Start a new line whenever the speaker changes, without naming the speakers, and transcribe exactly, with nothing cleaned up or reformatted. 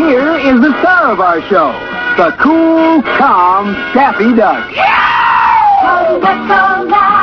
here is the star of our show, the cool, calm Daffy Duck.
Yeah!